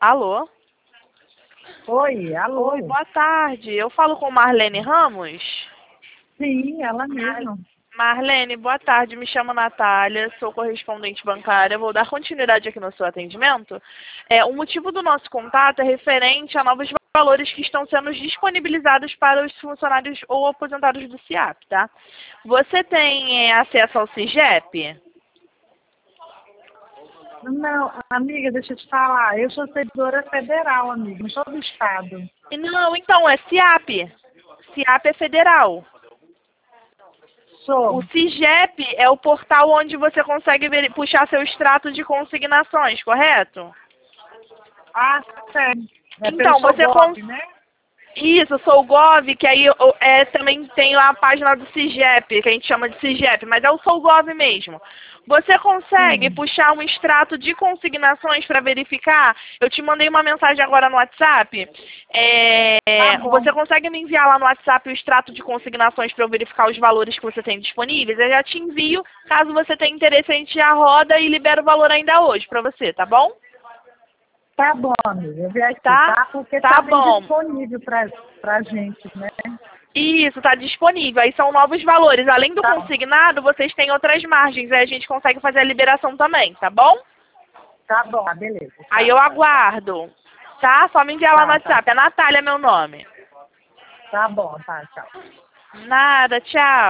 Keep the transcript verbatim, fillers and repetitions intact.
Alô? Oi, alô. Oi, boa tarde. Eu falo com Marlene Ramos? Sim, ela mesma. Marlene, boa tarde. Me chamo Natália, sou correspondente bancária. Vou dar continuidade aqui no seu atendimento. É, o motivo do nosso contato é referente a novos valores que estão sendo disponibilizados para os funcionários ou aposentados do SIAP, tá? Você tem é, acesso ao SIGEP? Não, amiga, deixa eu te falar. Eu sou servidora federal, amiga, não sou do estado. Não, então, é SIAP. SIAP é federal. Sou. O SIGEP é o portal onde você consegue ver, puxar seu extrato de consignações, correto? Ah, sério. É Então, pelo você Sogov, cons... né? Isso, sou o Gov, que aí eu- é, também tem lá a página do SIGEP, que a gente chama de SIGEP, mas é o Sou Gov mesmo. Você consegue Sim. puxar um extrato de consignações para verificar? Eu te mandei uma mensagem agora no WhatsApp. Tá É, bom. você consegue me enviar lá no WhatsApp o extrato de consignações para eu verificar os valores que você tem disponíveis? Eu já te envio, caso você tenha interesse, a gente já roda e libera o valor ainda hoje para você, tá bom? Tá bom, amiga. Eu vi aqui, Tá? tá? Porque Tá tá bom. indisponível pra, pra gente, né? Isso, está disponível. Aí são novos valores. Além do Tá, consignado, vocês têm outras margens. Aí a gente consegue fazer a liberação também, tá bom? tá bom, ah, beleza. Aí Tá, eu aguardo. Tá? Só me enviar lá no tá, tá. WhatsApp. É Natália meu nome. Tá bom, tá, tchau. Nada, tchau.